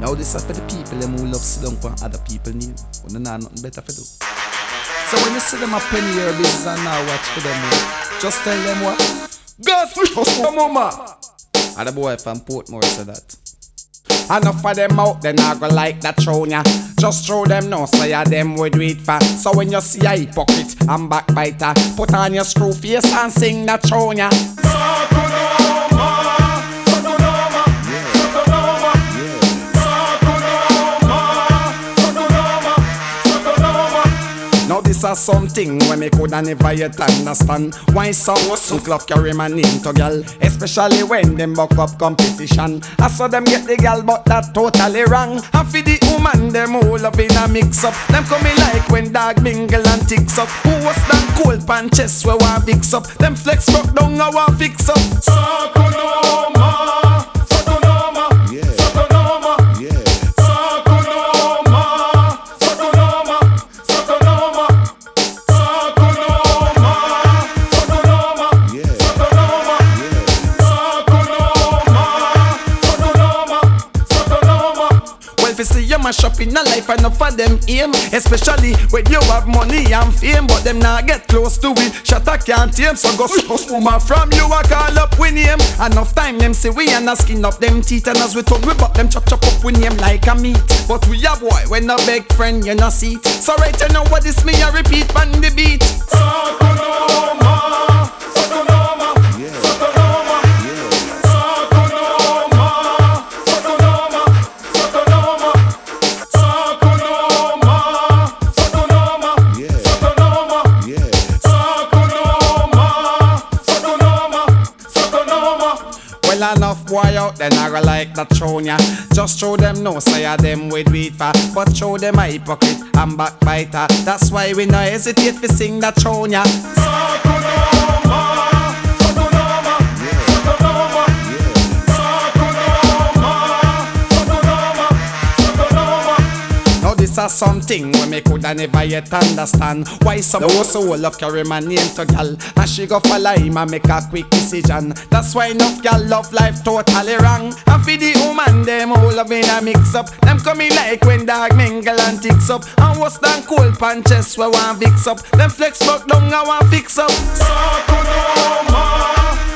Now this is for the people them who love sit down on other people name. When they know nothing better for do. So when you see them a penny your business and now watch for them, just tell them what. Gospel mama. And the boy from Portmore said that. Enough of them out, then I go like that throne ya. Just throw them no, so ya them would do it for. So when you see a hypocrite and backbiter, put on your screw face and sing that throne ya. Now this is something when me coulda never yet understand. Why some love carry my name to girl, especially when them buck up competition. I saw them get the girl, but that totally wrong. And for the woman, them all up in a mix up. Them coming like when dog mingle and ticks up. Who was that cold pan chest where one fix up? Them flex rock down I want fix up. Sakunoma. Mash up in a life enough for them aim, especially when you have money and fame, but them not get close to it. Shatter can't tame, so go woman from you I call up we name. Enough time them say we and a skin up them teeth, and as we talk we butt them chop up we name like a meat. But we a boy when a big friend you no see it. So right you know what this me I repeat on the beat. Enough boy out then I go like that throne ya. Just show them no say a them with wheat for, but show them a hypocrite and backbiter. That's why we no hesitate to sing that throne ya. This is something when me coulda never yet understand. Why some so love carry my name to gal, and she go follow him and make a quick decision. That's why enough gal love life totally wrong. And for the woman them all up in a mix up. Them coming like when dog mingle and ticks up. And what's than cold punches where one fix up. Them flex fuck down I want fix up. Sakunoma.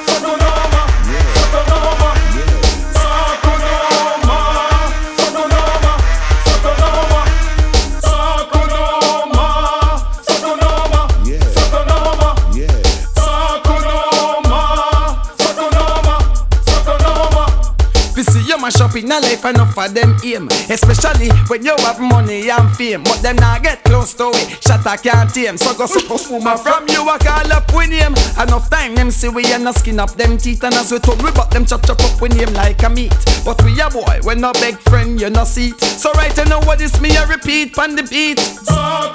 Mash up in a life enough for them aim, especially when you have money and fame, but them not get close to it. Shatter can't tame, so go woman from you I call up we name. Enough time them see we and a skin up them teeth, and as we talk we butt them chop up we name like a meat. But we a boy when a big friend you no see it. So right you know what this me I repeat on the beat.